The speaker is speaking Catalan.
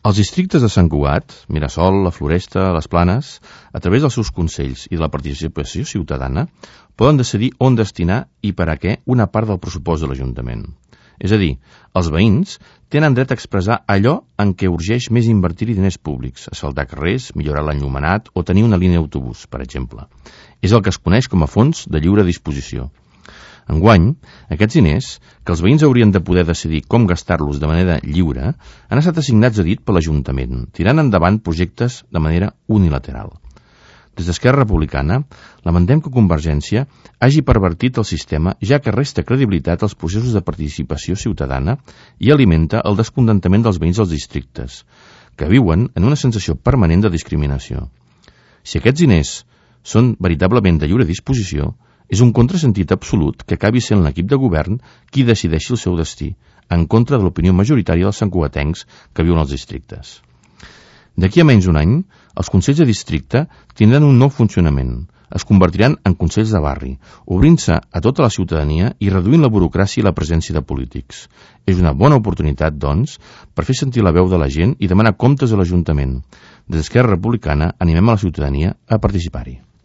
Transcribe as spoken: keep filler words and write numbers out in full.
Els districtes de Sant Cugat, Mirasol, la Floresta, les Planes, a través dels seus consells i de la participació ciutadana, poden decidir on destinar i per a què una part del pressupost de l'Ajuntament. És a dir, els veïns tenen dret a expressar allò en què urgeix més invertir-hi diners públics, asfaltar carrers, millorar l'enllumenat o tenir una línia d'autobús, per exemple. És el que es coneix com a fons de lliure disposició. Enguany, aquests diners, que els veïns haurien de poder decidir com gastar-los de manera lliure, han estat assignats a dit per l'Ajuntament, tirant endavant projectes de manera unilateral. Des d'Esquerra Republicana, lamentem que Convergència hagi pervertit el sistema, ja que resta credibilitat als processos de participació ciutadana i alimenta el descontentament dels veïns dels districtes, que viuen en una sensació permanent de discriminació. Si aquests diners són veritablement de lliure disposició, és un contrasentit absolut que acabi sent l'equip de govern qui decideixi el seu destí, en contra de l'opinió majoritària dels santcugatencs que viuen als districtes. D'aquí a menys un any, els consells de districte tindran un nou funcionament. Es convertiran en consells de barri, obrint-se a tota la ciutadania i reduint la burocràcia i la presència de polítics. És una bona oportunitat, doncs, per fer sentir la veu de la gent i demanar comptes a l'Ajuntament. Des d'Esquerra Republicana animem a la ciutadania a participar-hi.